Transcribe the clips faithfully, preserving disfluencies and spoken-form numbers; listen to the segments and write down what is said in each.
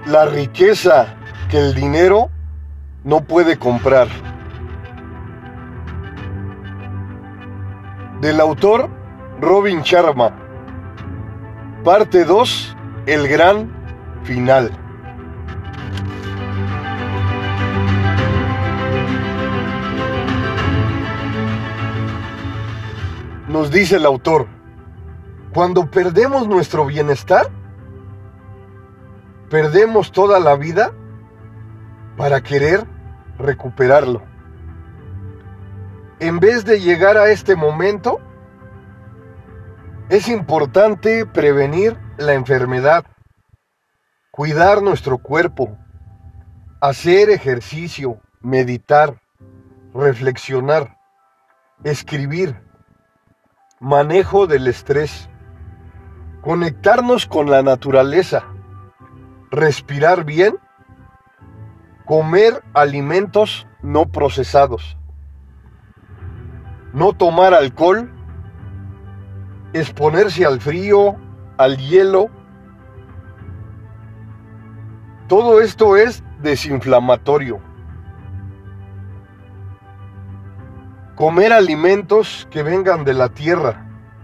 La riqueza que el dinero no puede comprar. Del autor Robin Sharma. Parte dos. El gran final. Nos dice el autor, cuando perdemos nuestro bienestar, perdemos toda la vida para querer recuperarlo. En vez de llegar a este momento, es importante prevenir la enfermedad, cuidar nuestro cuerpo, hacer ejercicio, meditar, reflexionar, escribir, manejo del estrés, conectarnos con la naturaleza, respirar bien, comer alimentos no procesados, no tomar alcohol, exponerse al frío, al hielo. Todo esto es desinflamatorio. Comer alimentos que vengan de la tierra.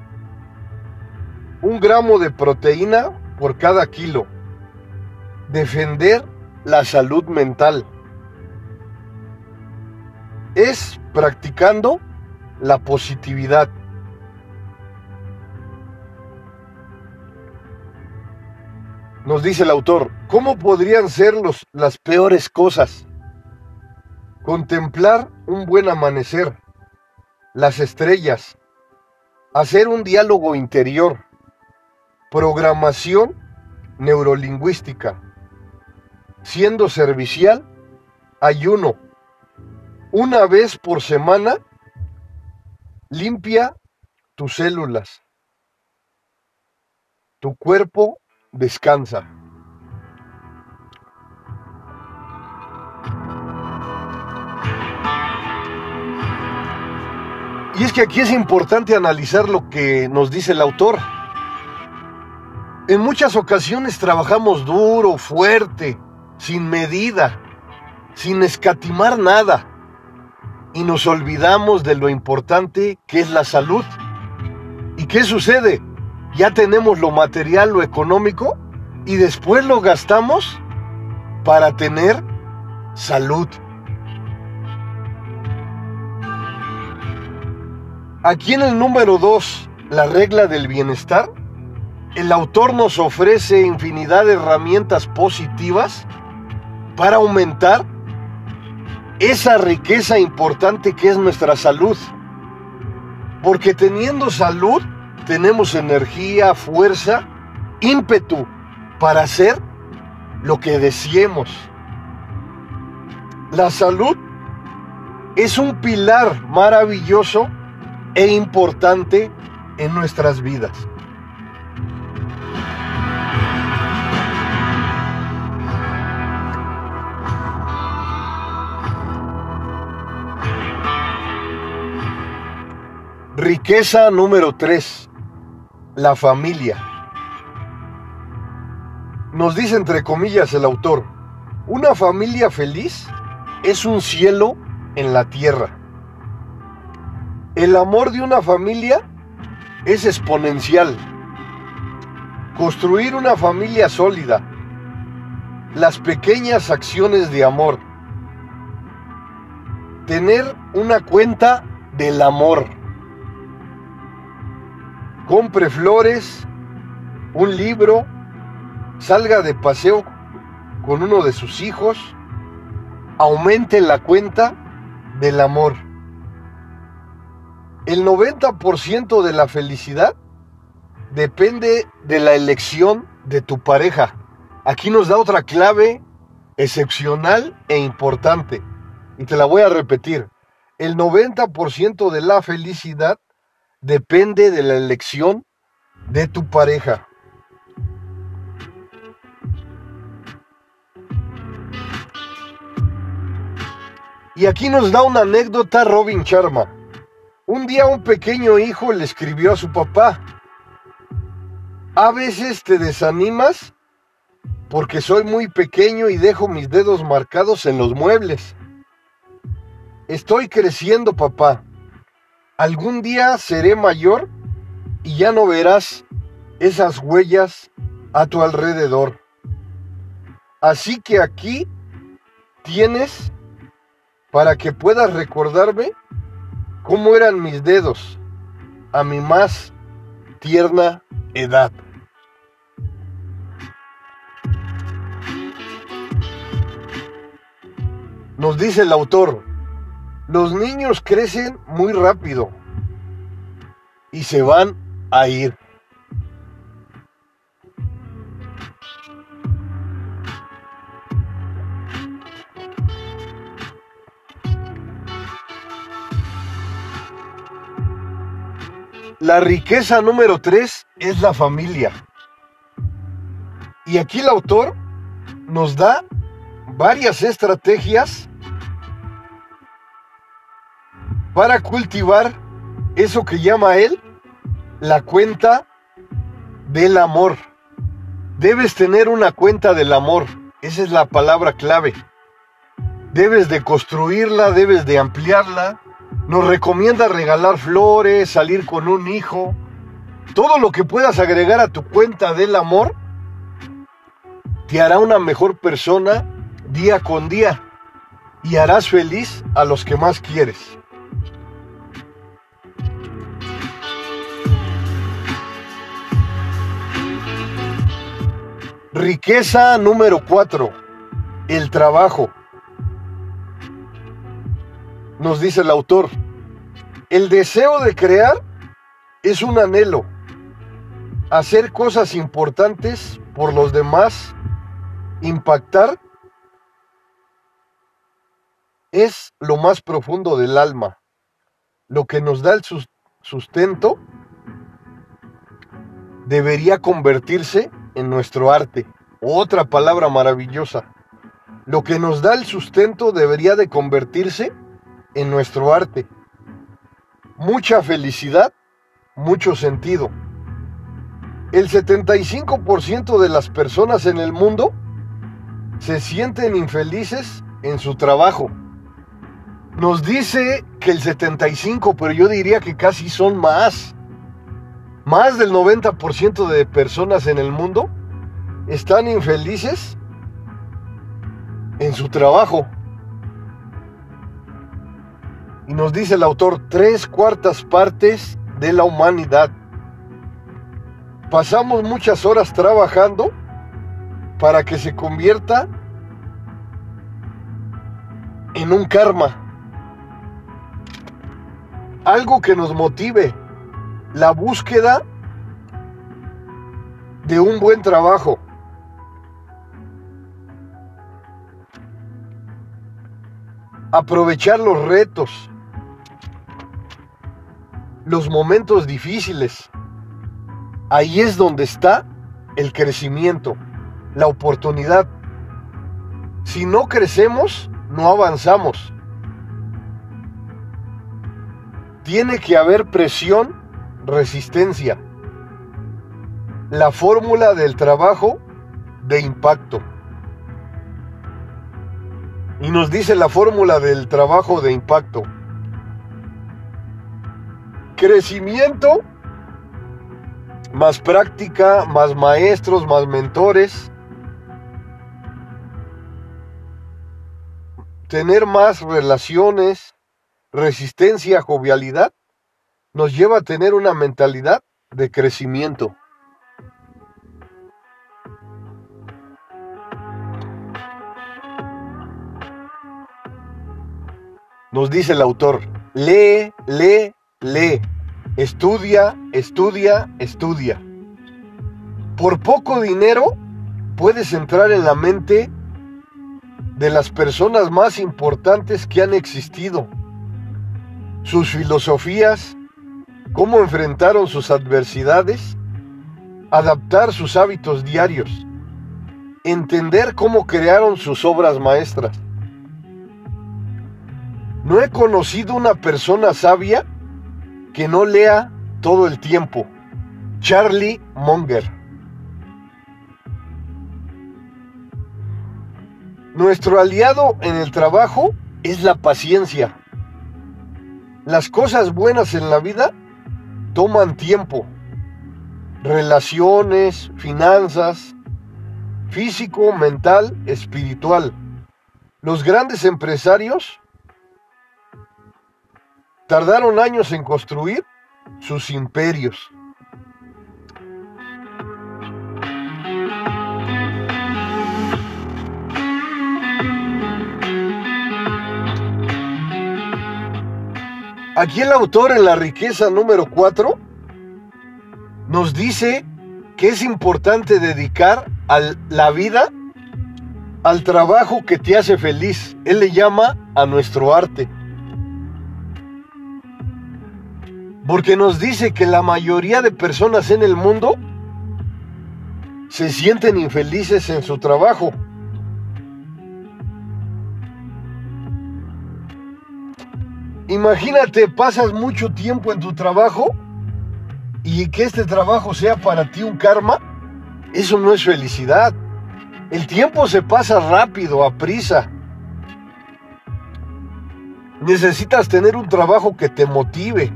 Un gramo de proteína por cada kilo. Defender la salud mental. Es practicando la positividad. Nos dice el autor, ¿cómo podrían ser los, las peores cosas? Contemplar un buen amanecer, las estrellas, hacer un diálogo interior, programación neurolingüística, siendo servicial, ayuno, una vez por semana, limpia tus células, tu cuerpo descansa. Y es que aquí es importante analizar lo que nos dice el autor. En muchas ocasiones trabajamos duro, fuerte, sin medida, sin escatimar nada, y nos olvidamos de lo importante que es la salud. ¿Y qué sucede? Ya tenemos lo material, lo económico, y después lo gastamos para tener salud. Aquí en el número dos, la regla del bienestar, el autor nos ofrece infinidad de herramientas positivas para aumentar esa riqueza importante que es nuestra salud. Porque teniendo salud, tenemos energía, fuerza, ímpetu para hacer lo que deseemos. La salud es un pilar maravilloso e importante en nuestras vidas. Riqueza número tres. La familia. Nos dice entre comillas el autor, una familia feliz es un cielo en la tierra. El amor de una familia es exponencial. Construir una familia sólida. Las pequeñas acciones de amor. Tener una cuenta del amor. Compre flores, un libro, salga de paseo con uno de sus hijos, aumente la cuenta del amor. El noventa por ciento de la felicidad depende de la elección de tu pareja. Aquí nos da otra clave excepcional e importante, y te la voy a repetir. El noventa por ciento de la felicidad depende de la elección de tu pareja. Y aquí nos da una anécdota Robin Sharma. Un día un pequeño hijo le escribió a su papá: a veces te desanimas porque soy muy pequeño y dejo mis dedos marcados en los muebles. Estoy creciendo, papá. Algún día seré mayor y ya no verás esas huellas a tu alrededor. Así que aquí tienes para que puedas recordarme cómo eran mis dedos a mi más tierna edad. Nos dice el autor, los niños crecen muy rápido y se van a ir. La riqueza número tres es la familia. Y aquí el autor nos da varias estrategias para cultivar eso que llama él la cuenta del amor. Debes tener una cuenta del amor, esa es la palabra clave. Debes de construirla, debes de ampliarla. Nos recomienda regalar flores, salir con un hijo. Todo lo que puedas agregar a tu cuenta del amor te hará una mejor persona día con día y harás feliz a los que más quieres. Riqueza número cuatro, el trabajo. Nos dice el autor, el deseo de crear es un anhelo. Hacer cosas importantes por los demás, impactar, es lo más profundo del alma. Lo que nos da el sustento debería convertirse en nuestro arte. Otra palabra maravillosa. Lo que nos da el sustento debería de convertirse en nuestro arte. Mucha felicidad, mucho sentido. El setenta y cinco por ciento de las personas en el mundo se sienten infelices en su trabajo. Nos dice que el setenta y cinco, pero yo diría que casi son más. Más del noventa por ciento de personas en el mundo están infelices en su trabajo. Y nos dice el autor, tres cuartas partes de la humanidad. Pasamos muchas horas trabajando para que se convierta en un karma. Algo que nos motive, la búsqueda de un buen trabajo. Aprovechar los retos, los momentos difíciles. Ahí es donde está el crecimiento, la oportunidad. Si no crecemos, no avanzamos. Tiene que haber presión, resistencia. La fórmula del trabajo de impacto. Y nos dice la fórmula del trabajo de impacto. Crecimiento, más práctica, más maestros, más mentores. Tener más relaciones, resistencia, jovialidad, nos lleva a tener una mentalidad de crecimiento. Nos dice el autor, lee, lee, lee, estudia, estudia, estudia. Por poco dinero puedes entrar en la mente de las personas más importantes que han existido, sus filosofías, cómo enfrentaron sus adversidades, adaptar sus hábitos diarios, entender cómo crearon sus obras maestras. No he conocido una persona sabia que no lea todo el tiempo. Charlie Munger. Nuestro aliado en el trabajo es la paciencia. Las cosas buenas en la vida toman tiempo. Relaciones, finanzas, físico, mental, espiritual. Los grandes empresarios tardaron años en construir sus imperios. Aquí el autor en la riqueza número cuatro nos dice que es importante dedicar a la vida al trabajo que te hace feliz. Él le llama a nuestro arte. Porque nos dice que la mayoría de personas en el mundo se sienten infelices en su trabajo. Imagínate, pasas mucho tiempo en tu trabajo y que este trabajo sea para ti un karma. Eso no es felicidad. El tiempo se pasa rápido, a prisa. Necesitas tener un trabajo que te motive.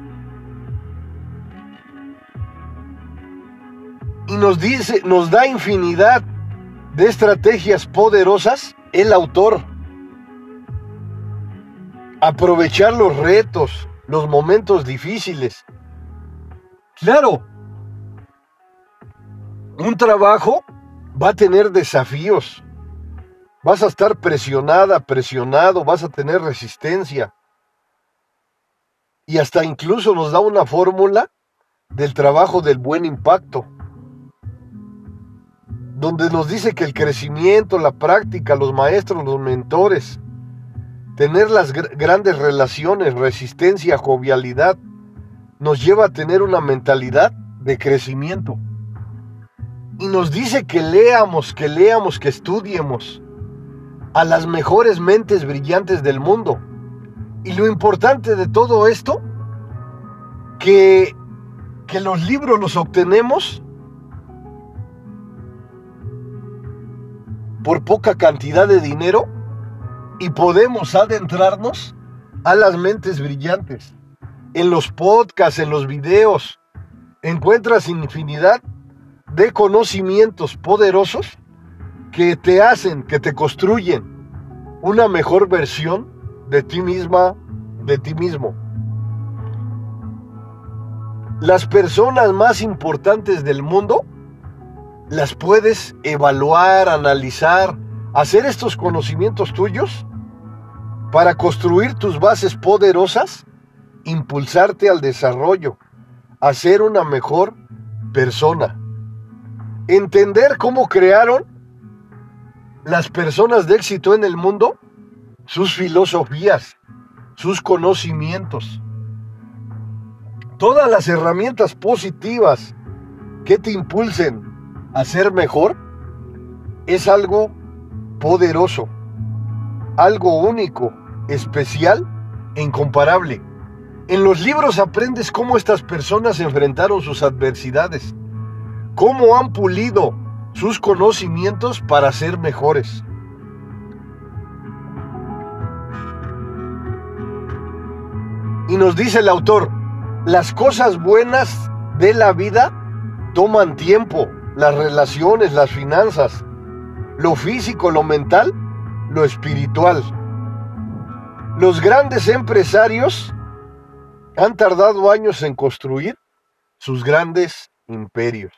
Y nos dice, nos da infinidad de estrategias poderosas el autor. Aprovechar los retos, los momentos difíciles. Claro, un trabajo va a tener desafíos. Vas a estar presionada, presionado, vas a tener resistencia. Y hasta incluso nos da una fórmula del trabajo del buen impacto, donde nos dice que el crecimiento, la práctica, los maestros, los mentores, tener las gr- grandes relaciones, resistencia, jovialidad, nos lleva a tener una mentalidad de crecimiento. Y nos dice que leamos, que leamos, que estudiemos a las mejores mentes brillantes del mundo. Y lo importante de todo esto, que, que los libros los obtenemos por poca cantidad de dinero y podemos adentrarnos a las mentes brillantes. En los podcasts, en los videos, encuentras infinidad de conocimientos poderosos que te hacen, que te construyen una mejor versión de ti misma, de ti mismo. Las personas más importantes del mundo las puedes evaluar, analizar, hacer estos conocimientos tuyos para construir tus bases poderosas, impulsarte al desarrollo, a ser una mejor persona. Entender cómo crearon las personas de éxito en el mundo sus filosofías, sus conocimientos. Todas las herramientas positivas que te impulsen a ser mejor es algo poderoso, algo único, especial e incomparable. En los libros aprendes cómo estas personas enfrentaron sus adversidades, cómo han pulido sus conocimientos para ser mejores. Y nos dice el autor, las cosas buenas de la vida toman tiempo, las relaciones, las finanzas, lo físico, lo mental, lo espiritual. Los grandes empresarios han tardado años en construir sus grandes imperios.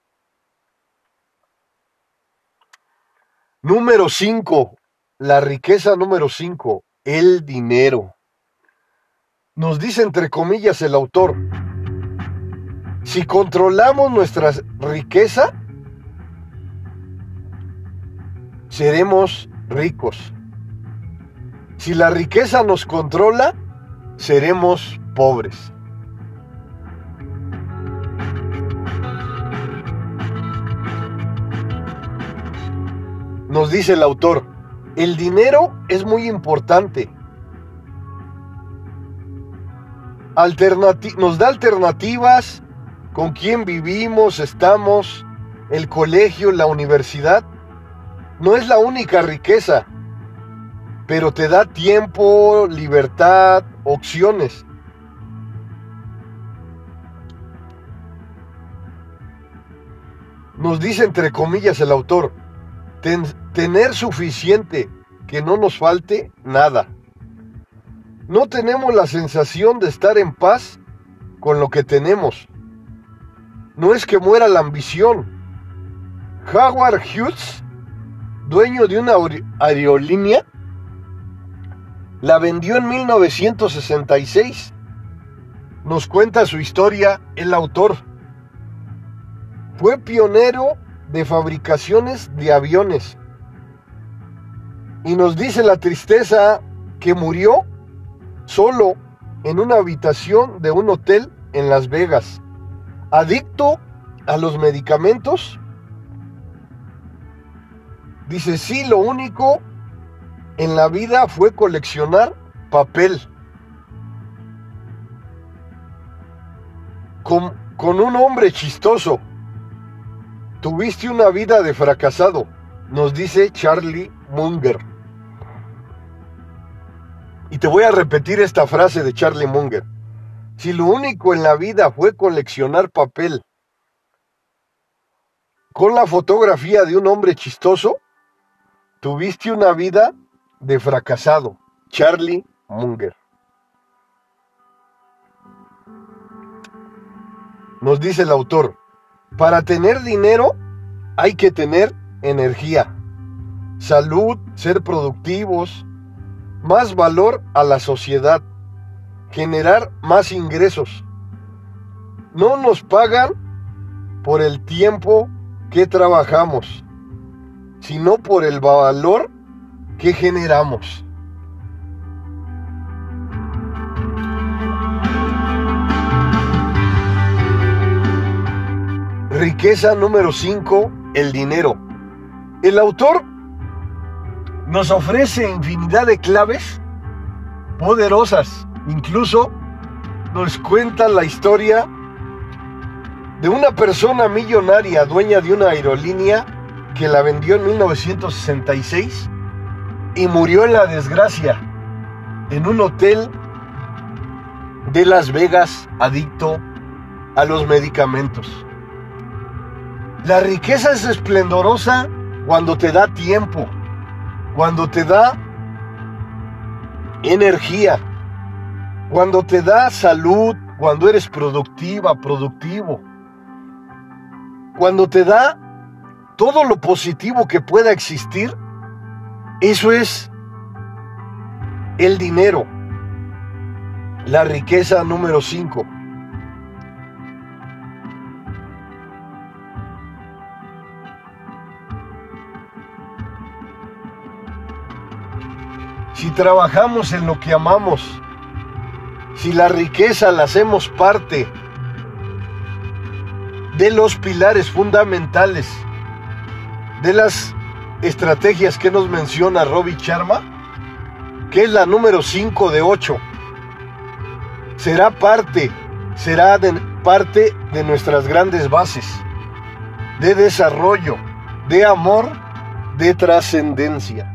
Número cinco, la riqueza número cinco, el dinero. Nos dice entre comillas el autor, si controlamos nuestra riqueza, seremos ricos. Si la riqueza nos controla, seremos pobres. Nos dice el autor, el dinero es muy importante. Alternati- nos da alternativas con quién vivimos, estamos, el colegio, la universidad, no es la única riqueza, pero te da tiempo, libertad, opciones. Nos dice entre comillas el autor, ten, tener suficiente, que no nos falte nada. No tenemos la sensación de estar en paz con lo que tenemos. No es que muera la ambición. Howard Hughes, dueño de una aerolínea, la vendió en mil novecientos sesenta y seis. Nos cuenta su historia el autor. Fue pionero de fabricaciones de aviones. Y nos dice la tristeza que murió solo en una habitación de un hotel en Las Vegas, adicto a los medicamentos. Dice, sí, lo único en la vida fue coleccionar papel. Con, con un hombre chistoso. Tuviste una vida de fracasado, nos dice Charlie Munger. Y te voy a repetir esta frase de Charlie Munger. Si lo único en la vida fue coleccionar papel con la fotografía de un hombre chistoso, tuviste una vida de fracasado. Charlie Munger. Nos dice el autor, para tener dinero hay que tener energía, salud, ser productivos, más valor a la sociedad, generar más ingresos. No nos pagan por el tiempo que trabajamos, sino por el valor que generamos. Riqueza número cinco, el dinero. El autor nos ofrece infinidad de claves poderosas. Incluso nos cuenta la historia de una persona millonaria, dueña de una aerolínea, que la vendió en mil novecientos sesenta y seis y murió en la desgracia en un hotel de Las Vegas, adicto a los medicamentos. La riqueza es esplendorosa cuando te da tiempo, cuando te da energía, cuando te da salud, cuando eres productiva, productivo, cuando te da todo lo positivo que pueda existir. Eso es el dinero, la riqueza número cinco. Si trabajamos en lo que amamos, si la riqueza la hacemos parte de los pilares fundamentales de las estrategias que nos menciona Robin Sharma, que es la número cinco de ocho, será parte, será de, parte de nuestras grandes bases de desarrollo, de amor, de trascendencia.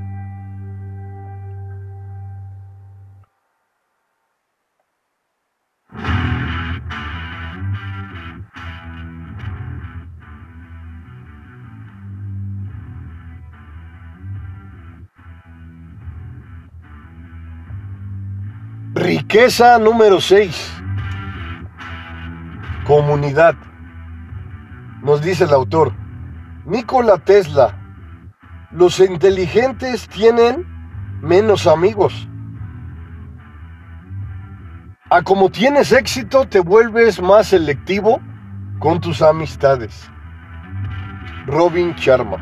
Riqueza número seis. Comunidad. Nos dice el autor, Nikola Tesla, los inteligentes tienen menos amigos. A como tienes éxito, te vuelves más selectivo con tus amistades. Robin Sharma.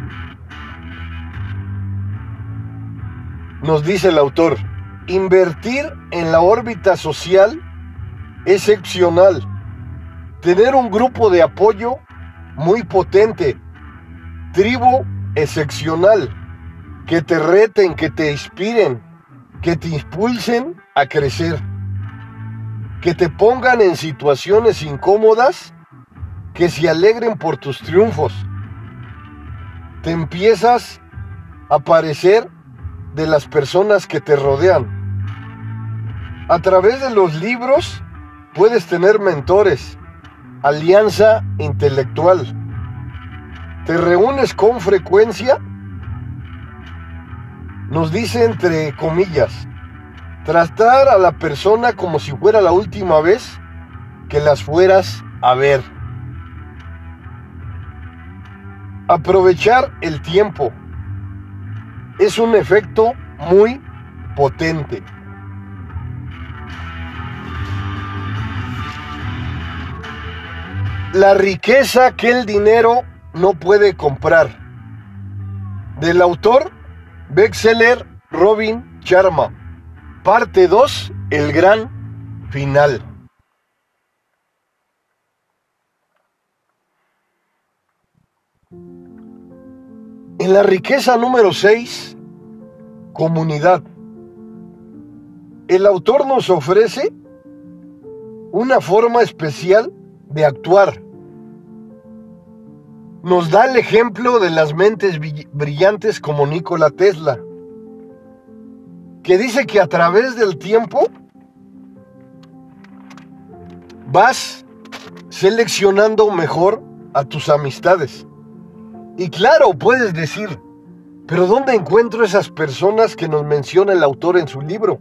Nos dice el autor, invertir en la órbita social es excepcional. Tener un grupo de apoyo muy potente, tribu excepcional, que te reten, que te inspiren, que te impulsen a crecer, que te pongan en situaciones incómodas, que se alegren por tus triunfos. te empiezas a parecer de las personas que te rodean. A través de los libros puedes tener mentores, alianza intelectual. ¿Te reúnes con frecuencia? Nos dice entre comillas, tratar a la persona como si fuera la última vez que las fueras a ver. Aprovechar el tiempo es un efecto muy potente. La riqueza que el dinero no puede comprar. Del autor bestseller Robin Sharma. Parte dos, el gran final. En la riqueza número seis, comunidad. El autor nos ofrece una forma especial de actuar. Nos da el ejemplo de las mentes brillantes como Nikola Tesla, que dice que a través del tiempo vas seleccionando mejor a tus amistades. Y claro, puedes decir, pero ¿dónde encuentro esas personas que nos menciona el autor en su libro?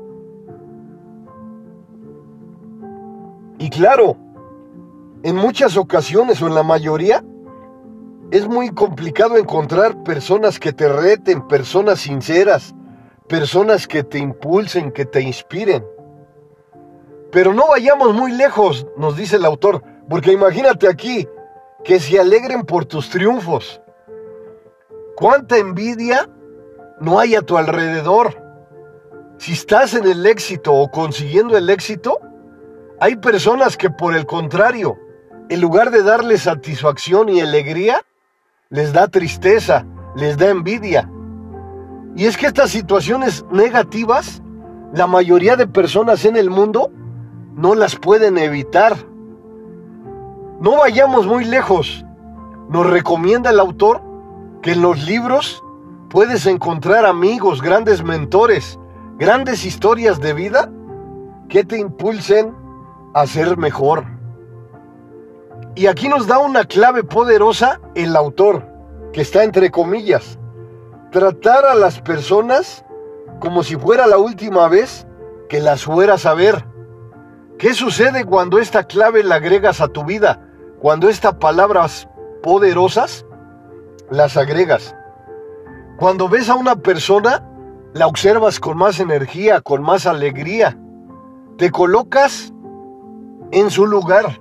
Y claro, en muchas ocasiones o en la mayoría, es muy complicado encontrar personas que te reten, personas sinceras, personas que te impulsen, que te inspiren. Pero no vayamos muy lejos, nos dice el autor, porque imagínate aquí, que se alegren por tus triunfos. ¿Cuánta envidia no hay a tu alrededor? Si estás en el éxito o consiguiendo el éxito, hay personas que por el contrario, en lugar de darles satisfacción y alegría, les da tristeza, les da envidia. Y es que estas situaciones negativas, la mayoría de personas en el mundo no las pueden evitar. No vayamos muy lejos. Nos recomienda el autor que en los libros puedes encontrar amigos, grandes mentores, grandes historias de vida que te impulsen a ser mejor. Y aquí nos da una clave poderosa el autor, que está entre comillas. Tratar a las personas como si fuera la última vez que las fueras a ver. ¿Qué sucede cuando esta clave la agregas a tu vida? Cuando estas palabras poderosas las agregas. Cuando ves a una persona, la observas con más energía, con más alegría. Te colocas en su lugar.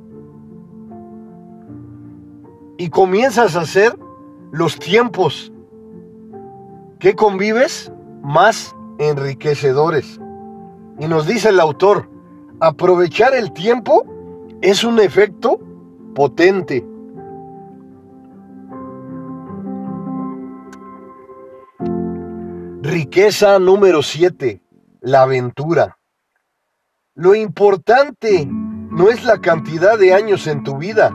Y comienzas a hacer los tiempos que convives más enriquecedores. Y nos dice el autor, aprovechar el tiempo es un efecto potente. Riqueza número siete, la aventura. Lo importante no es la cantidad de años en tu vida,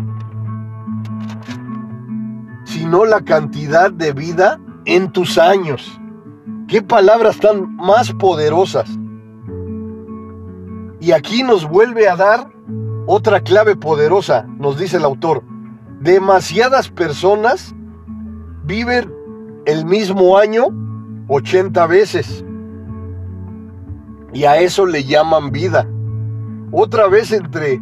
sino la cantidad de vida en tus años. ¿Qué palabras tan más poderosas? Y aquí nos vuelve a dar otra clave poderosa, nos dice el autor. Demasiadas personas viven el mismo año ochenta veces. Y a eso le llaman vida. Otra vez entre,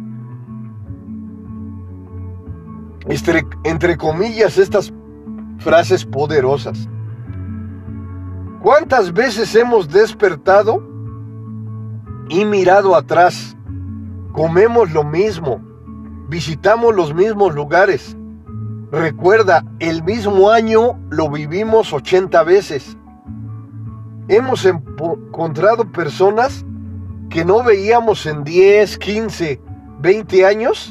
entre, entre comillas estas frases poderosas. ¿Cuántas veces hemos despertado y mirado atrás? Comemos lo mismo, visitamos los mismos lugares. Recuerda, el mismo año lo vivimos ochenta veces. Hemos encontrado personas que no veíamos en diez, quince, veinte años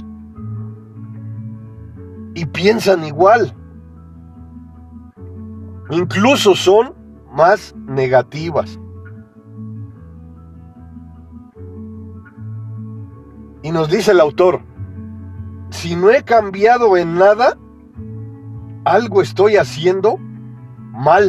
y piensan igual. Incluso son más negativas. Y nos dice el autor, si no he cambiado en nada, algo estoy haciendo mal.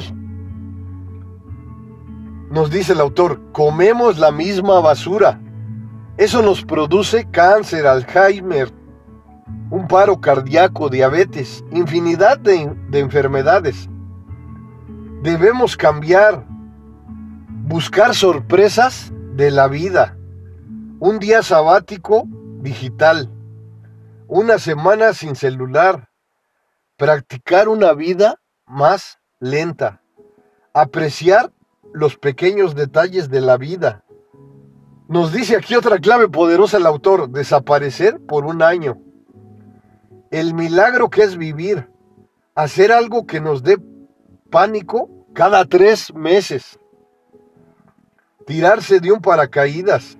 Nos dice el autor, comemos la misma basura. Eso nos produce cáncer, Alzheimer, un paro cardíaco, diabetes, infinidad de, de enfermedades. Debemos cambiar, buscar sorpresas de la vida, un día sabático digital, una semana sin celular, practicar una vida más lenta, apreciar los pequeños detalles de la vida. Nos dice aquí otra clave poderosa el autor, desaparecer por un año. El milagro que es vivir, hacer algo que nos dé pánico cada tres meses, tirarse de un paracaídas,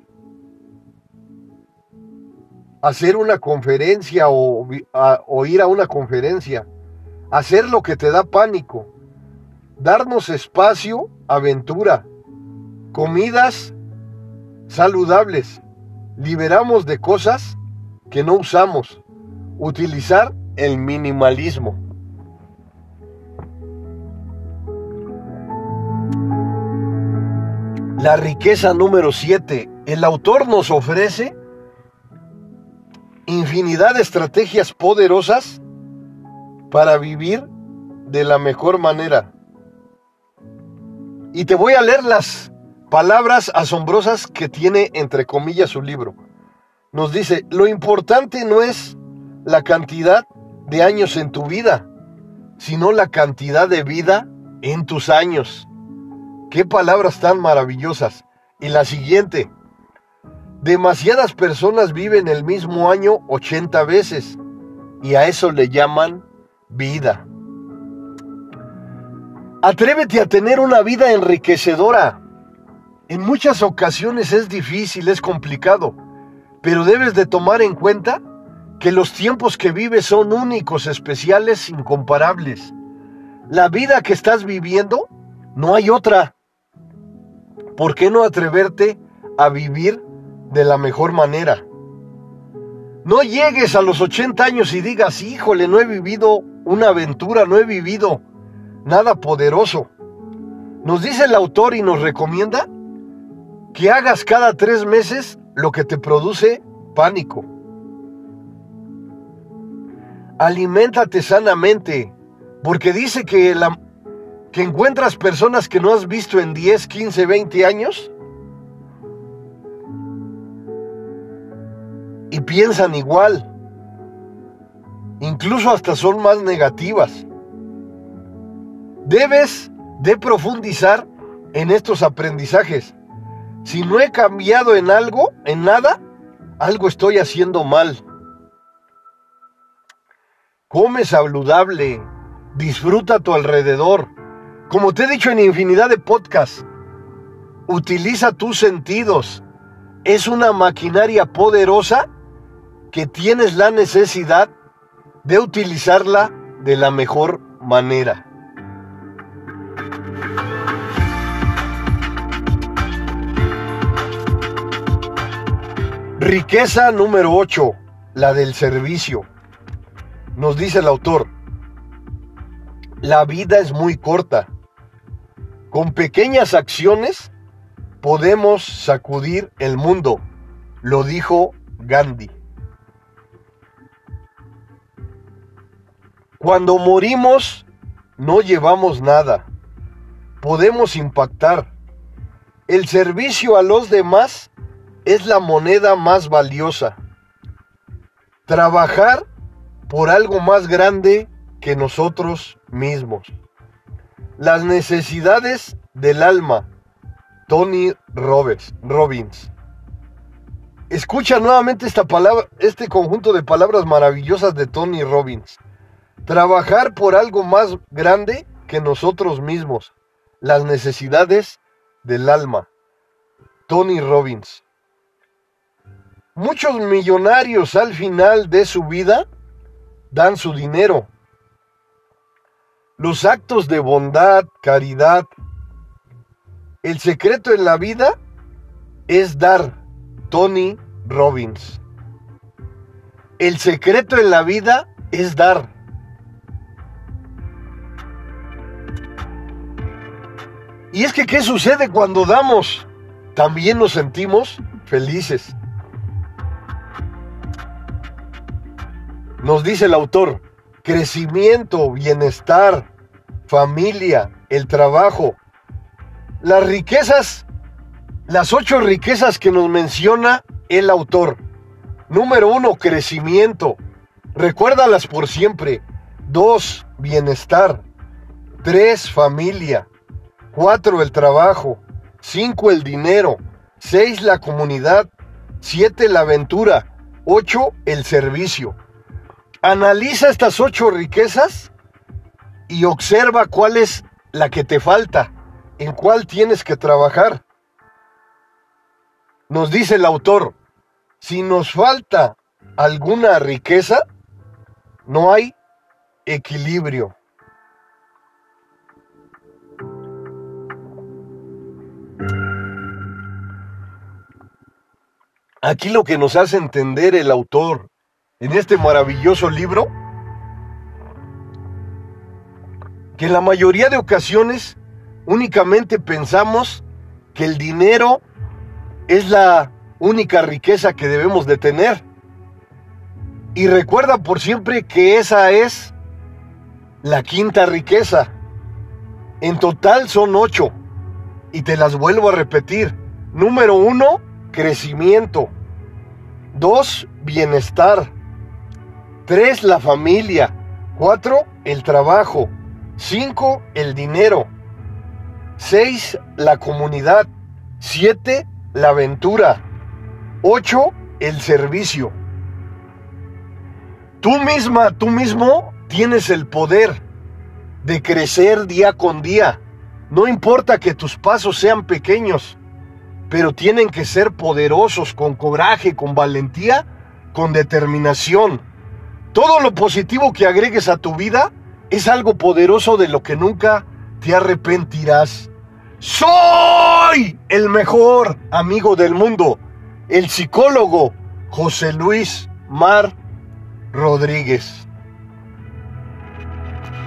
hacer una conferencia o, a, o ir a una conferencia, hacer lo que te da pánico, darnos espacio, aventura, comidas saludables, liberamos de cosas que no usamos, utilizar el minimalismo. La riqueza número siete. El autor nos ofrece infinidad de estrategias poderosas para vivir de la mejor manera. Y te voy a leer las palabras asombrosas que tiene entre comillas su libro. Nos dice, lo importante no es la cantidad de años en tu vida, sino la cantidad de vida en tus años. Qué palabras tan maravillosas. Y la siguiente, demasiadas personas viven el mismo año ochenta veces y a eso le llaman vida. Atrévete a tener una vida enriquecedora. En muchas ocasiones es difícil, es complicado, pero debes de tomar en cuenta que los tiempos que vives son únicos, especiales, incomparables. La vida que estás viviendo, no hay otra. ¿Por qué no atreverte a vivir de la mejor manera? No llegues a los ochenta años y digas, híjole, no he vivido una aventura, no he vivido nada poderoso. Nos dice el autor y nos recomienda que hagas cada tres meses lo que te produce pánico. Aliméntate sanamente, porque dice que, la, que encuentras personas que no has visto en diez, quince, veinte años y piensan igual, incluso hasta son más negativas. Debes de profundizar en estos aprendizajes. Si no he cambiado en algo, en nada, algo estoy haciendo mal. Come saludable, disfruta a tu alrededor. Como te he dicho en infinidad de podcasts, utiliza tus sentidos. Es una maquinaria poderosa que tienes la necesidad de utilizarla de la mejor manera. Riqueza número ocho, la del servicio. Nos dice el autor, la vida es muy corta. Con pequeñas acciones podemos sacudir el mundo, lo dijo Gandhi. Cuando morimos, no llevamos nada. Podemos impactar. El servicio a los demás es la moneda más valiosa. Trabajar por algo más grande que nosotros mismos. Las necesidades del alma. Tony Robbins. Escucha nuevamente esta palabra, este conjunto de palabras maravillosas de Tony Robbins. Trabajar por algo más grande que nosotros mismos. Las necesidades del alma. Tony Robbins. Muchos millonarios al final de su vida dan su dinero. Los actos de bondad, caridad. El secreto en la vida es dar. Tony Robbins. El secreto en la vida es dar. Y es que, ¿qué sucede cuando damos? También nos sentimos felices. Nos dice el autor, crecimiento, bienestar, familia, el trabajo. Las riquezas, las ocho riquezas que nos menciona el autor. Número uno, crecimiento. Recuérdalas por siempre. Dos, bienestar. Tres, familia. Cuatro, el trabajo. Cinco, el dinero. Seis, la comunidad. Siete, la aventura. Ocho, el servicio. Analiza estas ocho riquezas y observa cuál es la que te falta, en cuál tienes que trabajar. Nos dice el autor, si nos falta alguna riqueza, no hay equilibrio. Aquí lo que nos hace entender el autor en este maravilloso libro, que en la mayoría de ocasiones únicamente pensamos que el dinero es la única riqueza que debemos de tener. Y recuerda por siempre que esa es la quinta riqueza. En total son ocho. Y te las vuelvo a repetir. Número uno, crecimiento. Dos, bienestar. Tres, la familia. Cuatro, el trabajo. Cinco, el dinero. Seis, la comunidad. Siete, la aventura. Ocho, el servicio. Tú misma, tú mismo tienes el poder de crecer día con día. No importa que tus pasos sean pequeños, pero tienen que ser poderosos, con coraje, con valentía, con determinación. Todo lo positivo que agregues a tu vida es algo poderoso de lo que nunca te arrepentirás. Soy el mejor amigo del mundo, el psicólogo José Luis Mar Rodríguez.